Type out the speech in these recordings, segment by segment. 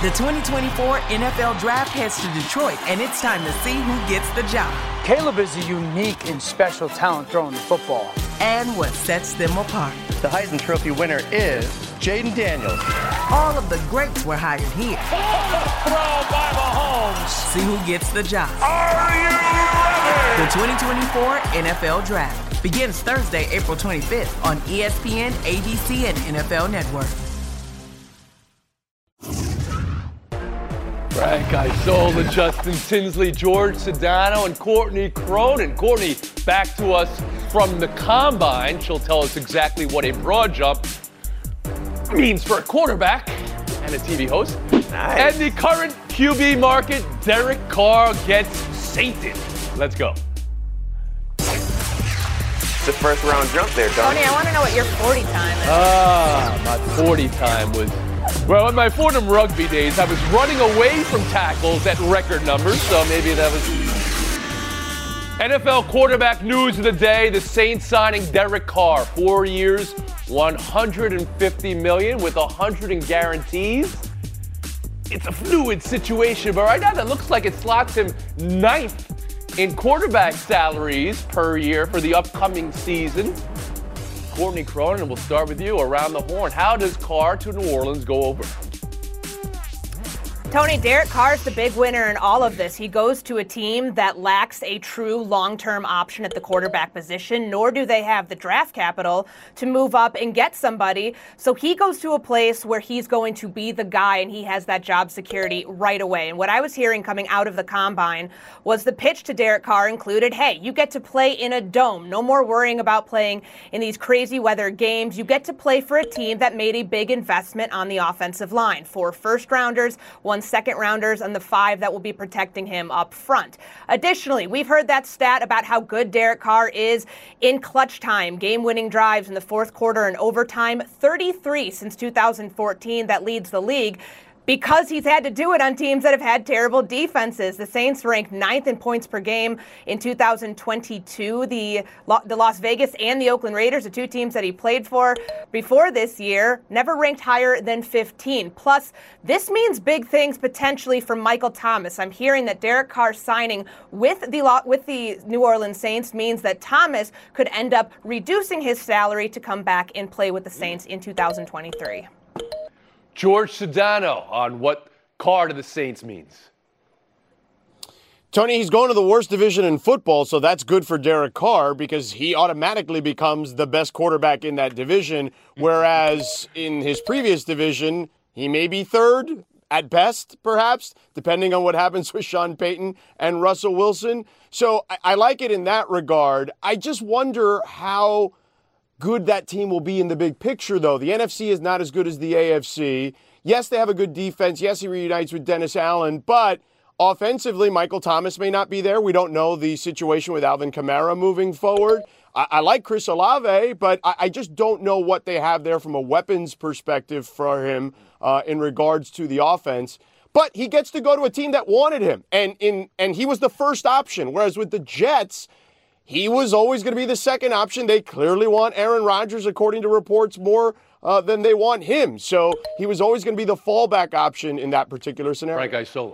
The 2024 NFL Draft heads to Detroit, and it's time to see who gets the job. Caleb is a unique and special talent throwing the football. And what sets them apart. The Heisman Trophy winner is Jaden Daniels. All of the greats were hired here. Throw by Mahomes. See who gets the job. Are you ready? The 2024 NFL Draft begins Thursday, April 25th on ESPN, ABC, and NFL Network. Frank Isola, Justin Tinsley, George Sedano, and Courtney Cronin. Courtney, back to us from the Combine. She'll tell us exactly what a broad jump means for a quarterback and a TV host. Nice. And the current QB market, Derek Carr gets sainted. Let's go. It's a first-round jump there, Tony. Tony, I want to know what your 40 time is. My 40 time was... Well, in my Fordham rugby days, I was running away from tackles at record numbers, so maybe that was... NFL quarterback news of the day, the Saints signing Derek Carr. 4 years, $150 million with 100 in guarantees. It's a fluid situation, but right now that looks like it slots him ninth in quarterback salaries per year for the upcoming season. Courtney Cronin, we'll start with you around the horn. How does Carr to New Orleans go over? Tony, Derek Carr is the big winner in all of this. He goes to a team that lacks a true long-term option at the quarterback position, nor do they have the draft capital to move up and get somebody. So he goes to a place where he's going to be the guy, and he has that job security right away. And what I was hearing coming out of the Combine was the pitch to Derek Carr included, hey, you get to play in a dome. No more worrying about playing in these crazy weather games. You get to play for a team that made a big investment on the offensive line. 4 first-rounders, 1 second-rounders, and the 5 that will be protecting him up front. Additionally, we've heard that stat about how good Derek Carr is in clutch time, game-winning drives in the fourth quarter and overtime, 33 since 2014. That leads the league, because he's had to do it on teams that have had terrible defenses. The Saints ranked 9th in points per game in 2022. The Las Vegas and the Oakland Raiders, the 2 teams that he played for before this year, never ranked higher than 15. Plus, this means big things potentially for Michael Thomas. I'm hearing that Derek Carr signing with the New Orleans Saints means that Thomas could end up reducing his salary to come back and play with the Saints in 2023. George Sedano on what Carr to the Saints means. Tony, he's going to the worst division in football, so that's good for Derek Carr because he automatically becomes the best quarterback in that division, whereas in his previous division, he may be third at best, perhaps, depending on what happens with Sean Payton and Russell Wilson. So I like it in that regard. I just wonder how good that team will be in the big picture, though. The NFC is not as good as the AFC. Yes, they have a good defense. Yes, he reunites with Dennis Allen, but offensively, Michael Thomas may not be there. We don't know the situation with Alvin Kamara moving forward. I like Chris Olave, but I just don't know what they have there from a weapons perspective for him in regards to the offense. But he gets to go to a team that wanted him, and he was the first option, whereas with the Jets, he was always going to be the second option. They clearly want Aaron Rodgers, according to reports, more than they want him. So he was always going to be the fallback option in that particular scenario. Frank Isola.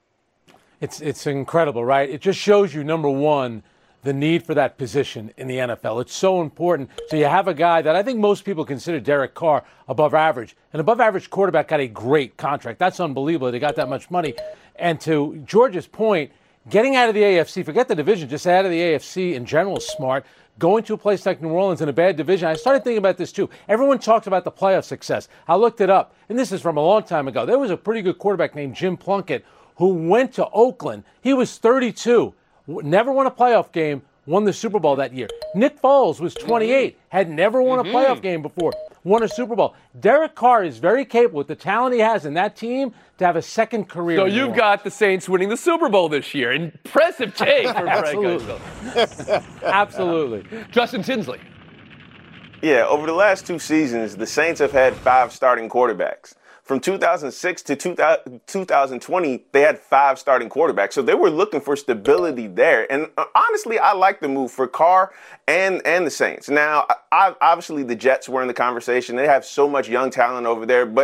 It's incredible, right? It just shows you, number one, the need for that position in the NFL. It's so important. So you have a guy that I think most people consider Derek Carr above average. An above average quarterback got a great contract. That's unbelievable. They got that much money. And to George's point, getting out of the AFC, forget the division, just out of the AFC in general is smart. Going to a place like New Orleans in a bad division, I started thinking about this too. Everyone talks about the playoff success. I looked it up, and this is from a long time ago. There was a pretty good quarterback named Jim Plunkett who went to Oakland. He was 32, never won a playoff game, won the Super Bowl that year. Nick Foles was 28, had never won a playoff game before, won a Super Bowl. Derek Carr is very capable with the talent he has in that team to have a second career. So you've got the Saints winning the Super Bowl this year. Impressive take for Frank Isola. Absolutely. Justin Tinsley. Yeah, over the last 2 seasons, the Saints have had 5 starting quarterbacks. From 2006 to 2020, they had 5 starting quarterbacks. So they were looking for stability there. And honestly, I like the move for Carr and the Saints. Now, obviously, the Jets were in the conversation. They have so much young talent over there. But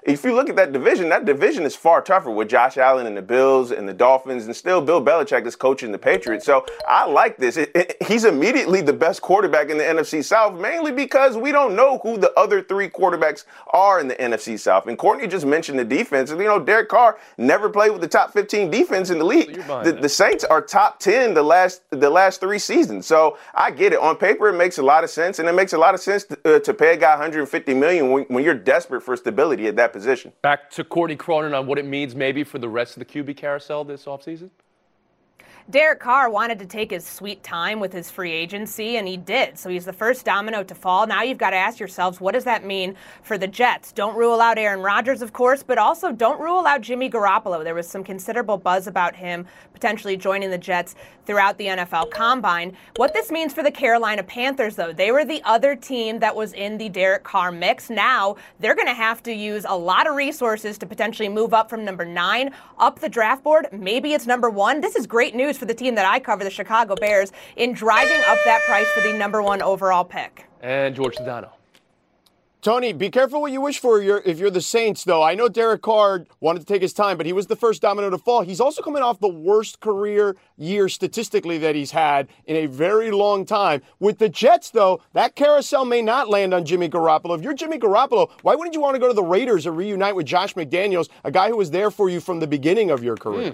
if you look at that division is far tougher with Josh Allen and the Bills and the Dolphins, and still Bill Belichick is coaching the Patriots. So I like this. He's immediately the best quarterback in the NFC South, mainly because we don't know who the other three quarterbacks are in the NFC South. And Courtney just mentioned the defense. Derek Carr never played with the top 15 defense in the league. The Saints are top 10 the last 3 seasons. So I get it. On paper, it makes a lot of sense, and it makes a lot of sense to pay a guy $150 million when you're desperate for stability at that position. Back to Courtney Cronin on what it means maybe for the rest of the QB carousel this offseason. Derek Carr wanted to take his sweet time with his free agency, and he did. So he's the first domino to fall. Now you've got to ask yourselves, what does that mean for the Jets? Don't rule out Aaron Rodgers, of course, but also don't rule out Jimmy Garoppolo. There was some considerable buzz about him potentially joining the Jets throughout the NFL Combine. What this means for the Carolina Panthers, though, they were the other team that was in the Derek Carr mix. Now they're going to have to use a lot of resources to potentially move up from number 9 up the draft board. Maybe it's number 1. This is great news for the team that I cover, the Chicago Bears, in driving up that price for the number 1 overall pick. And George Sedano. Tony, be careful what you wish for if you're the Saints, though. I know Derek Carr wanted to take his time, but he was the first domino to fall. He's also coming off the worst career year statistically that he's had in a very long time. With the Jets, though, that carousel may not land on Jimmy Garoppolo. If you're Jimmy Garoppolo, why wouldn't you want to go to the Raiders or reunite with Josh McDaniels, a guy who was there for you from the beginning of your career?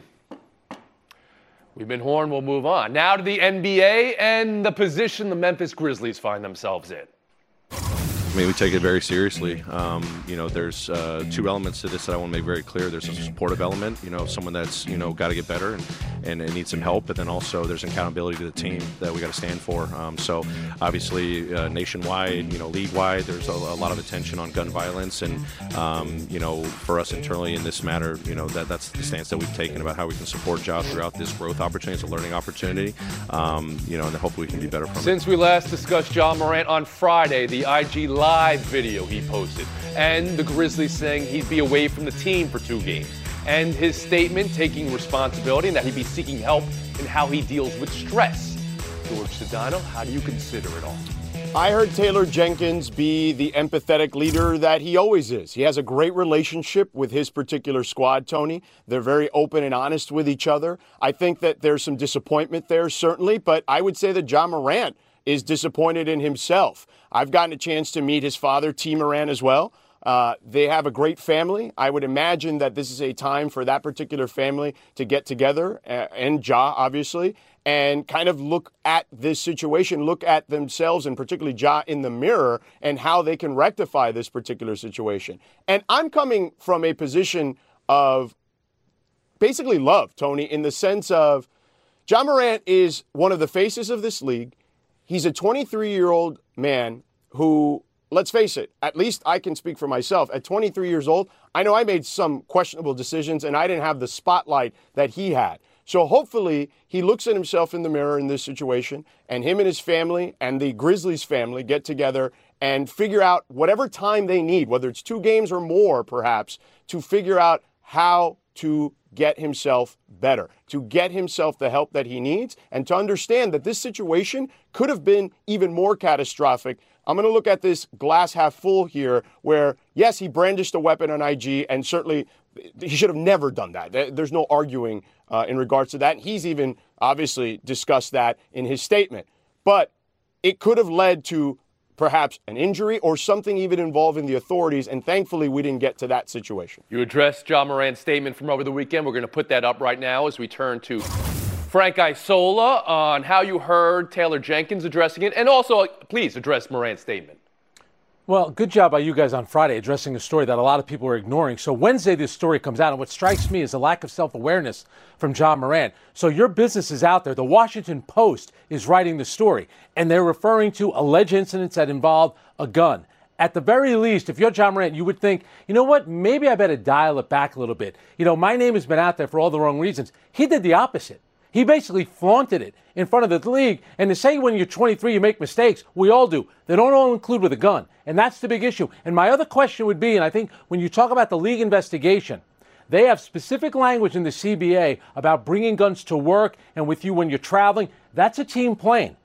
We've been horned. We'll move on. Now to the NBA and the position the Memphis Grizzlies find themselves in. I mean, we take it very seriously. There's 2 elements to this that I want to make very clear. There's a supportive element, someone that's, got to get better and needs some help. But then also there's accountability to the team that we got to stand for. So obviously nationwide, league-wide, there's a lot of attention on gun violence. And, for us internally in this matter, that's the stance that we've taken about how we can support Ja throughout this growth opportunity. It's a learning opportunity, and then hopefully we can be better from it. Since we last discussed Ja Morant on Friday, the IG Live video he posted, and the Grizzlies saying he'd be away from the team for 2 games, and his statement taking responsibility and that he'd be seeking help in how he deals with stress. George Sedano, how do you consider it all? I heard Taylor Jenkins be the empathetic leader that he always is. He has a great relationship with his particular squad, Tony. They're very open and honest with each other. I think that there's some disappointment there, certainly, but I would say that Ja Morant is disappointed in himself. I've gotten a chance to meet his father, T. Morant, as well. They have a great family. I would imagine that this is a time for that particular family to get together, and Ja, obviously, and kind of look at this situation, look at themselves, and particularly Ja, in the mirror, and how they can rectify this particular situation. And I'm coming from a position of basically love, Tony, in the sense of Ja Morant is one of the faces of this league. He's a 23-year-old man who, let's face it, at least I can speak for myself. At 23 years old, I know I made some questionable decisions and I didn't have the spotlight that he had. So hopefully he looks at himself in the mirror in this situation, and him and his family and the Grizzlies family get together and figure out whatever time they need, whether it's 2 games or more perhaps, to figure out how to get himself better, to get himself the help that he needs, and to understand that this situation could have been even more catastrophic. I'm going to look at this glass half full here, where, yes, he brandished a weapon on IG, and certainly he should have never done that. There's no arguing in regards to that. And he's even obviously discussed that in his statement. But it could have led to perhaps an injury or something even involving the authorities, and thankfully we didn't get to that situation. You addressed Ja Morant's statement from over the weekend. We're going to put that up right now as we turn to Frank Isola on how you heard Taylor Jenkins addressing it, and also please address Morant's statement. Well, good job by you guys on Friday addressing a story that a lot of people are ignoring. So Wednesday, this story comes out, and what strikes me is a lack of self-awareness from Ja Morant. So your business is out there. The Washington Post is writing the story, and they're referring to alleged incidents that involve a gun. At the very least, if you're Ja Morant, you would think, you know what, maybe I better dial it back a little bit. My name has been out there for all the wrong reasons. He did the opposite. He basically flaunted it in front of the league. And to say when you're 23 you make mistakes, we all do. They don't all include with a gun. And that's the big issue. And my other question would be, and I think when you talk about the league investigation, they have specific language in the CBA about bringing guns to work and with you when you're traveling. That's a team plane.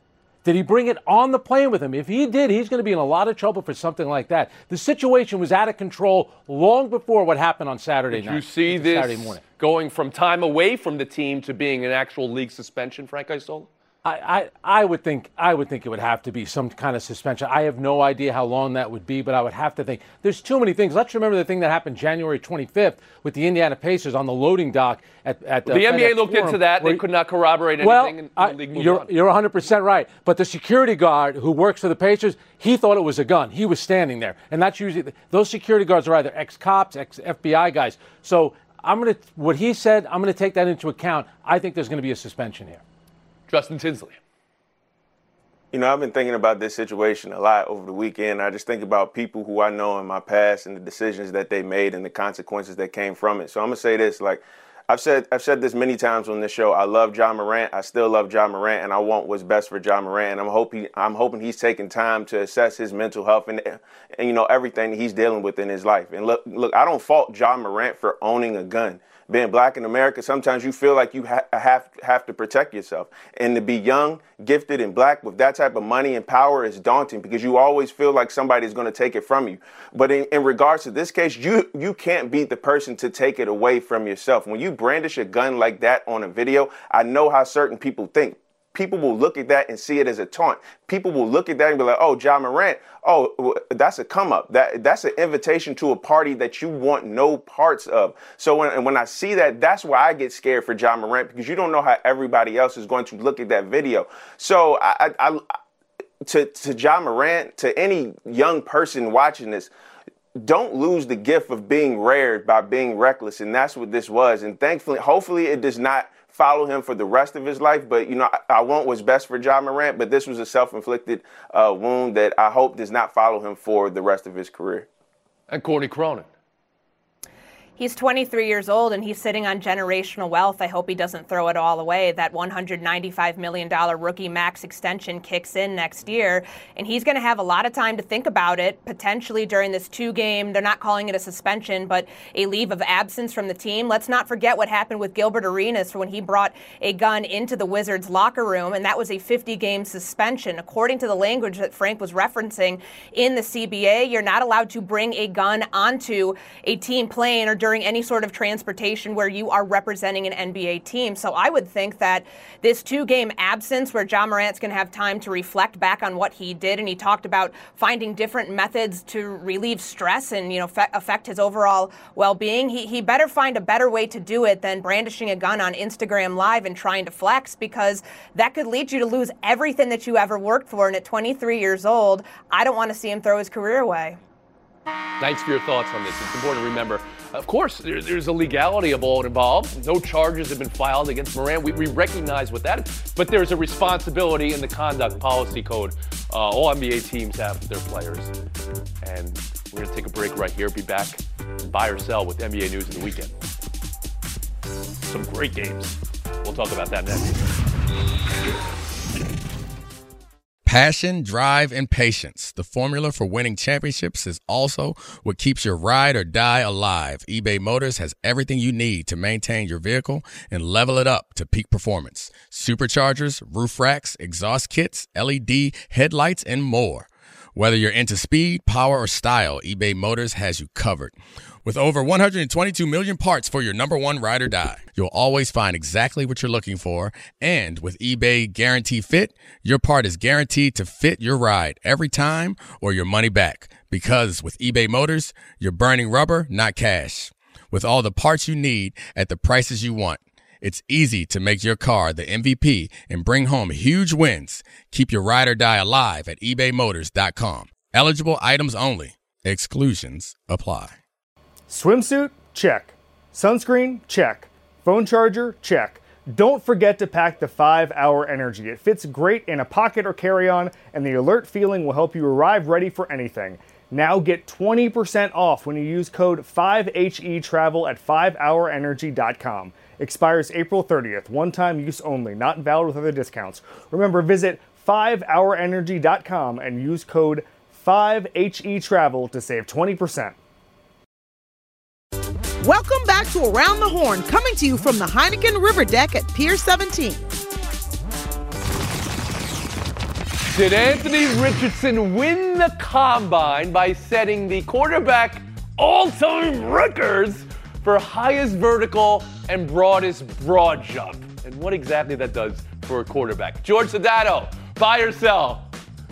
Did he bring it on the plane with him? If he did, he's going to be in a lot of trouble for something like that. The situation was out of control long before what happened on Saturday night. Did you see this going from time away from the team to being an actual league suspension, Frank Isola? I would think it would have to be some kind of suspension. I have no idea how long that would be, but I would have to think. There's too many things. Let's remember the thing that happened January 25th with the Indiana Pacers on the loading dock at the NBA looked into that. They could not corroborate anything. You're 100% right. But the security guard who works for the Pacers, he thought it was a gun. He was standing there, and that's usually those security guards are either ex-cops, ex-FBI guys. So what he said, I'm going to take that into account. I think there's going to be a suspension here. Justin Tinsley. You know, I've been thinking about this situation a lot over the weekend. I just think about people who I know in my past and the decisions that they made and the consequences that came from it. So I'm going to say this, like I've said this many times on this show. I love Ja Morant. I still love Ja Morant, and I want what's best for Ja Morant. And I'm hoping he's taking time to assess his mental health and you know, everything he's dealing with in his life. And look, I don't fault Ja Morant for owning a gun. Being black in America, sometimes you feel like you have to protect yourself. And to be young, gifted, and black with that type of money and power is daunting because you always feel like somebody's going to take it from you. But in regards to this case, you can't be the person to take it away from yourself. When you brandish a gun like that on a video, I know how certain people think. People will look at that and see it as a taunt. People will look at that and be like, oh, Ja Morant, oh, that's a come up. That's an invitation to a party that you want no parts of. So when I see that, that's why I get scared for Ja Morant, because you don't know how everybody else is going to look at that video. So to Ja Morant, to any young person watching this, don't lose the gift of being rare by being reckless. And that's what this was. And thankfully, hopefully it does not follow him for the rest of his life. But, you know, I want what's best for Ja Morant, but this was a self-inflicted wound that I hope does not follow him for the rest of his career. And Courtney Cronin. He's 23 years old and he's sitting on generational wealth. I hope he doesn't throw it all away. That $195 million rookie max extension kicks in next year, and he's going to have a lot of time to think about it, potentially during this 2-game, they're not calling it a suspension, but a leave of absence from the team. Let's not forget what happened with Gilbert Arenas when he brought a gun into the Wizards locker room, and that was a 50-game suspension. According to the language that Frank was referencing in the CBA, you're not allowed to bring a gun onto a team plane or during any sort of transportation where you are representing an NBA team. So I would think that this 2-game absence where Ja Morant's going to have time to reflect back on what he did, and he talked about finding different methods to relieve stress and, you know, affect his overall well-being. He better find a better way to do it than brandishing a gun on Instagram Live and trying to flex, because that could lead you to lose everything that you ever worked for. And at 23 years old, I don't want to see him throw his career away. Thanks for your thoughts on this. It's important to remember, of course, there's a legality of all involved. No charges have been filed against Morant. We recognize what that is. But there's a responsibility in the conduct policy code all NBA teams have with their players. And we're going to take a break right here. Be back and buy or sell with NBA news of the weekend. Some great games. We'll talk about that next. Passion, drive, and patience. The formula for winning championships is also what keeps your ride or die alive. eBay Motors has everything you need to maintain your vehicle and level it up to peak performance. Superchargers, roof racks, exhaust kits, LED headlights, and more. Whether you're into speed, power, or style, eBay Motors has you covered. With over 122 million parts for your number one ride or die, you'll always find exactly what you're looking for. And with eBay Guarantee Fit, your part is guaranteed to fit your ride every time or your money back. Because with eBay Motors, you're burning rubber, not cash. With all the parts you need at the prices you want, it's easy to make your car the MVP and bring home huge wins. Keep your ride or die alive at ebaymotors.com. Eligible items only. Exclusions apply. Swimsuit? Check. Sunscreen? Check. Phone charger? Check. Don't forget to pack the 5-Hour Energy. It fits great in a pocket or carry-on, and the alert feeling will help you arrive ready for anything. Now get 20% off when you use code 5HETRAVEL at 5hourenergy.com. Expires April 30th. One-time use only. Not valid with other discounts. Remember, visit 5hourenergy.com and use code 5HETRAVEL to save 20%. Welcome back to Around the Horn, coming to you from the Heineken River Deck at Pier 17. Did Anthony Richardson win the combine by setting the quarterback all-time records for highest vertical and broadest broad jump? And what exactly that does for a quarterback. George Sedano, buy or sell?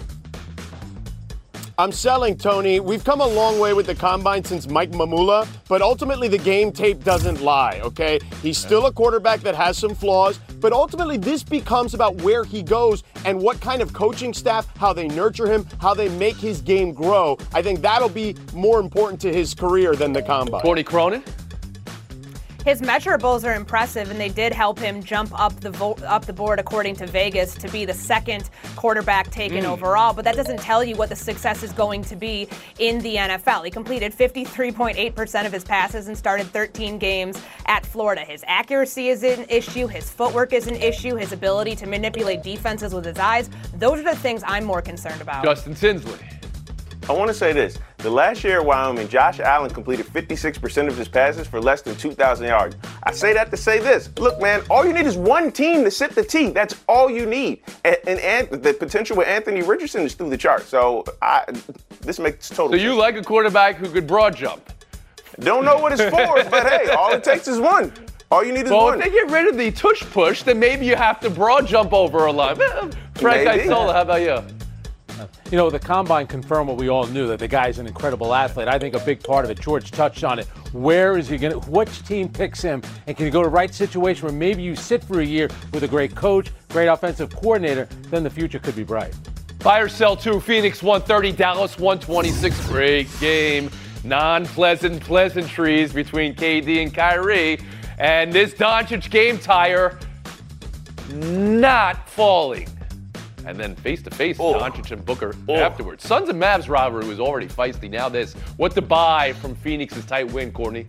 I'm selling, Tony. We've come a long way with the combine since Mike Mamula, but ultimately the game tape doesn't lie, okay? He's still a quarterback that has some flaws, but ultimately this becomes about where he goes and what kind of coaching staff, how they nurture him, how they make his game grow. I think that'll be more important to his career than the combine. Courtney Cronin? His measurables are impressive, and they did help him jump up the board, according to Vegas, to be the second quarterback taken overall. But that doesn't tell you what the success is going to be in the NFL. He completed 53.8% of his passes and started 13 games at Florida. His accuracy is an issue. His footwork is an issue. His ability to manipulate defenses with his eyes. Those are the things I'm more concerned about. Justin Tinsley. I want to say this. The last year at Wyoming, Josh Allen completed 56% of his passes for less than 2,000 yards. I say that to say this. Look, man, all you need is one team to sip the tea. That's all you need. And the potential with Anthony Richardson is through the chart. So this makes total sense. So you like a quarterback who could broad jump? Don't know what it's for, but hey, all it takes is one. All you need is one. Well, if they get rid of the tush push, then maybe you have to broad jump over a line. Frank Isola, how about you? You know, the combine confirmed what we all knew, that the guy's an incredible athlete. I think a big part of it, George touched on it. Where is he going to, which team picks him? And can he go to the right situation where maybe you sit for a year with a great coach, great offensive coordinator, then the future could be bright. Buy or sell two, Phoenix 130, Dallas 126. Great game. Non-pleasant pleasantries between KD and Kyrie. And this Doncic game tire not falling. And then face-to-face, Doncic and Booker afterwards. Suns and Mavs rivalry was already feisty. Now this. What to buy from Phoenix's tight win, Courtney?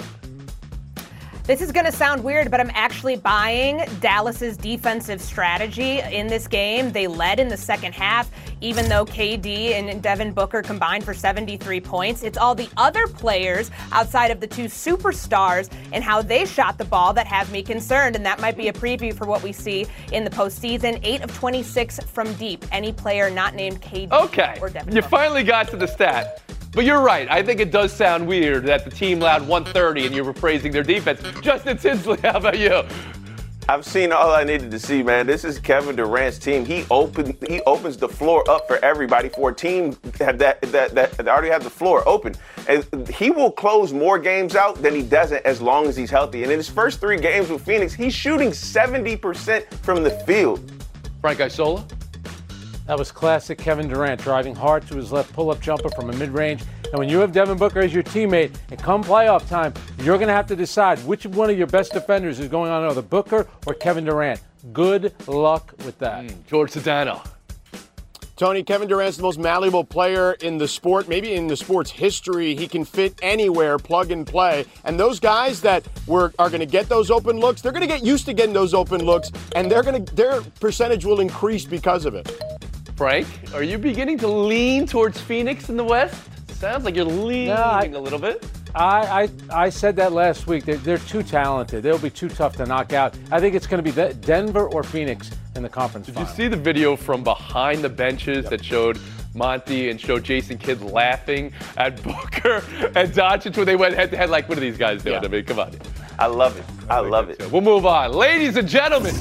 This is going to sound weird, but I'm actually buying Dallas's defensive strategy in this game. They led in the second half, even though KD and Devin Booker combined for 73 points. It's all the other players outside of the two superstars and how they shot the ball that have me concerned, and that might be a preview for what we see in the postseason. 8 of 26 from deep. Any player not named KD or Devin Booker. Finally got to the stat. But you're right. I think it does sound weird that the team allowed 130 and you were praising their defense. Justin Tinsley, how about you? I've seen all I needed to see, man. This is Kevin Durant's team. He opens the floor up for everybody for a team that already have the floor open. And he will close more games out than he doesn't as long as he's healthy. And in his first 3 games with Phoenix, he's shooting 70% from the field. Frank Isola? That was classic Kevin Durant, driving hard to his left pull-up jumper from a mid-range. And when you have Devin Booker as your teammate, and come playoff time, you're going to have to decide which one of your best defenders is going on, either Booker or Kevin Durant. Good luck with that. George Sedano. Tony, Kevin Durant's the most malleable player in the sport, maybe in the sport's history. He can fit anywhere, plug and play. And those guys that are going to get those open looks, they're going to get used to getting those open looks, and their percentage will increase because of it. Frank, are you beginning to lean towards Phoenix in the West? Sounds like you're leaning a little bit. I said that last week. They're too talented. They'll be too tough to knock out. I think it's going to be Denver or Phoenix in the conference final. Did you see the video from behind the benches that showed Monty and showed Jason Kidd laughing at Booker and Doncic when they went head-to-head? Like, what are these guys doing? I mean, come on. I love it. I love it. We'll move on. Ladies and gentlemen,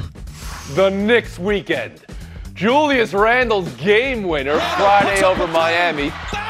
the Knicks weekend. Julius Randle's game winner Friday over Miami.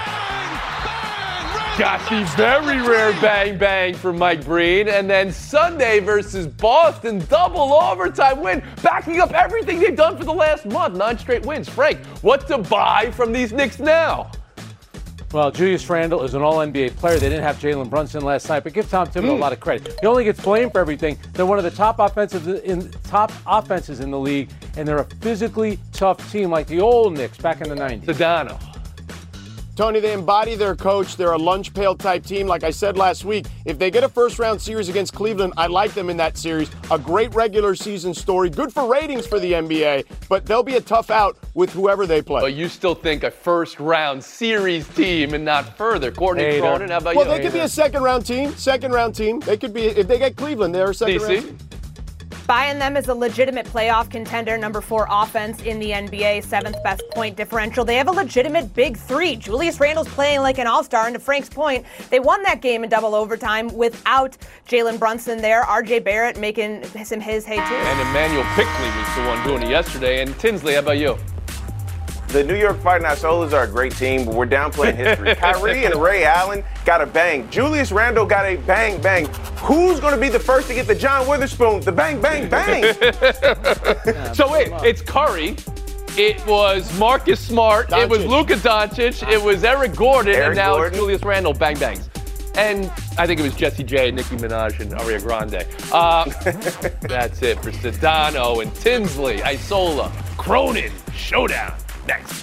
Got the very rare bang-bang from Mike Breen. And then Sunday versus Boston, double overtime win, backing up everything they've done for the last month. 9 straight wins. Frank, what to buy from these Knicks now? Well, Julius Randle is an all-NBA player. They didn't have Jalen Brunson last night, but give Tom Thibodeau a lot of credit. He only gets blamed for everything. They're one of the top offenses in the league, and they're a physically tough team like the old Knicks back in the 90s. Sedano. Tony, they embody their coach. They're a lunch pail type team. Like I said last week, if they get a first-round series against Cleveland, I like them in that series. A great regular season story. Good for ratings for the NBA, but they'll be a tough out with whoever they play. But you still think a first-round series team and not further. Courtney Cronin, how about you? Well, they could be a second-round team. They could be, if they get Cleveland, they're a second-round team. Buying them as a legitimate playoff contender, number 4 offense in the NBA, 7th best point differential. They have a legitimate big three. Julius Randle's playing like an all-star, and to Frank's point, they won that game in double overtime without Jalen Brunson there. RJ Barrett making his hay too. And Emmanuel Pickley was the one doing it yesterday. And Tinsley, how about you? The New York Fighting Isolas are a great team, but we're downplaying history. Kyrie and Ray Allen got a bang. Julius Randle got a bang, bang. Who's going to be the first to get the John Witherspoon, the bang, bang, bang? So wait, it's Curry. It was Marcus Smart. Doncic. It was Luka Doncic. It was Eric Gordon. And now it's Julius Randle, bang, bangs. And I think it was Jessie J, Nicki Minaj, and Ariana Grande. That's it for Sedano and Tinsley, Isola, Cronin, Showdown. Next.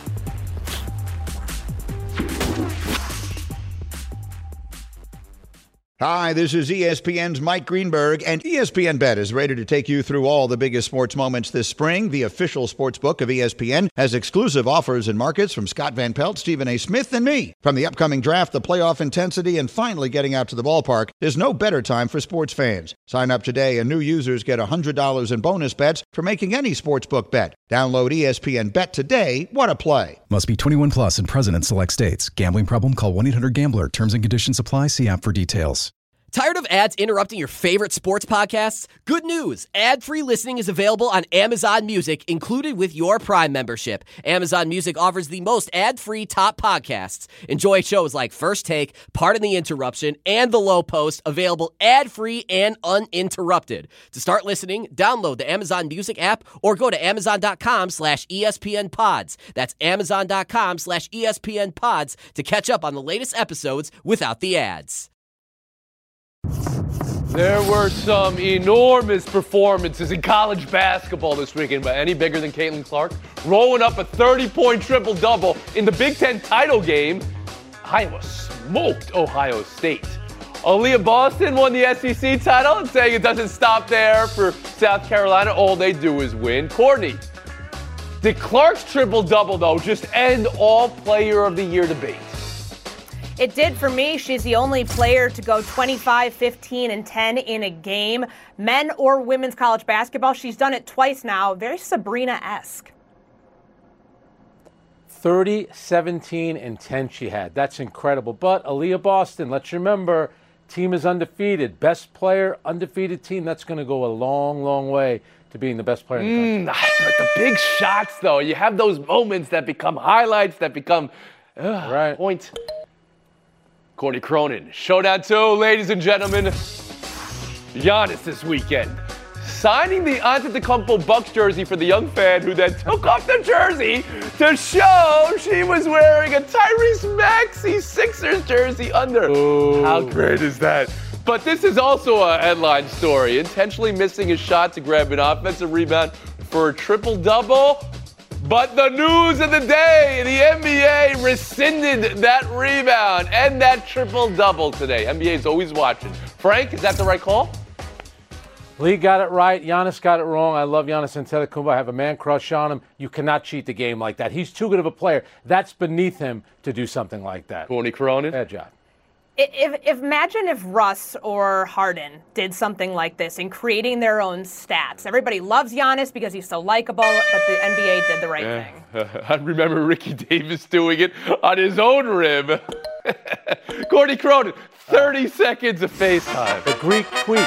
Hi, this is ESPN's Mike Greenberg, and ESPN Bet is ready to take you through all the biggest sports moments this spring. The official sports book of ESPN has exclusive offers and markets from Scott Van Pelt, Stephen A. Smith, and me. From the upcoming draft, the playoff intensity, and finally getting out to the ballpark, there's no better time for sports fans. Sign up today, and new users get $100 in bonus bets for making any sportsbook bet. Download ESPN Bet today. What a play. Must be 21 plus and present in select states. Gambling problem? Call 1-800-GAMBLER. Terms and conditions apply. See app for details. Tired of ads interrupting your favorite sports podcasts? Good news! Ad-free listening is available on Amazon Music, included with your Prime membership. Amazon Music offers the most ad-free top podcasts. Enjoy shows like First Take, Pardon the Interruption, and The Low Post, available ad-free and uninterrupted. To start listening, download the Amazon Music app or go to Amazon.com/ESPN Pods. That's Amazon.com/ESPN Pods to catch up on the latest episodes without the ads. There were some enormous performances in college basketball this weekend, but any bigger than Caitlin Clark? Rolling up a 30-point triple-double in the Big Ten title game. Iowa smoked Ohio State. Aaliyah Boston won the SEC title, and saying it doesn't stop there for South Carolina. All they do is win. Courtney, did Clark's triple-double, though, just end all Player of the Year debate? It did for me. She's the only player to go 25, 15, and 10 in a game. Men or women's college basketball, she's done it twice now. Very Sabrina-esque. 30, 17, and 10 she had. That's incredible. But Aaliyah Boston, let's remember, team is undefeated. Best player, undefeated team. That's going to go a long, long way to being the best player in the country. But the big shots, though, you have those moments that become highlights, that become points. Courtney Cronin, Showdown 2, ladies and gentlemen. Giannis this weekend, signing the Antetokounmpo Bucks jersey for the young fan who then took off the jersey to show she was wearing a Tyrese Maxey Sixers jersey under. Ooh. How great is that? But this is also a headline story. Intentionally missing a shot to grab an offensive rebound for a triple-double. But the news of the day, the NBA rescinded that rebound and that triple-double today. NBA is always watching. Frank, is that the right call? Lee got it right. Giannis got it wrong. I love Giannis Antetokounmpo. I have a man crush on him. You cannot cheat the game like that. He's too good of a player. That's beneath him to do something like that. Courtney Cronin? Bad job. Imagine if Russ or Harden did something like this in creating their own stats. Everybody loves Giannis because he's so likable, but the NBA did the right thing. I remember Ricky Davis doing it on his own rim. Courtney Cronin, 30 seconds of FaceTime. The Greek tweak.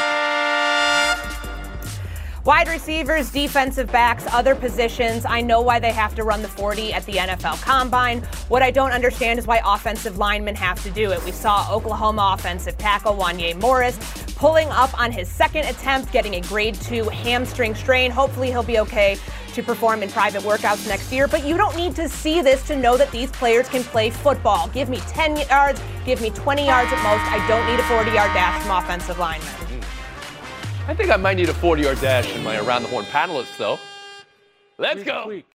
Wide receivers, defensive backs, other positions. I know why they have to run the 40 at the NFL Combine. What I don't understand is why offensive linemen have to do it. We saw Oklahoma offensive tackle Wanya Morris pulling up on his second attempt, getting a grade 2 hamstring strain. Hopefully he'll be okay to perform in private workouts next year. But you don't need to see this to know that these players can play football. Give me 10 yards, give me 20 yards at most. I don't need a 40-yard dash from offensive linemen. I think I might need a 40-yard dash in my Around the Horn panelists, though. Let's go.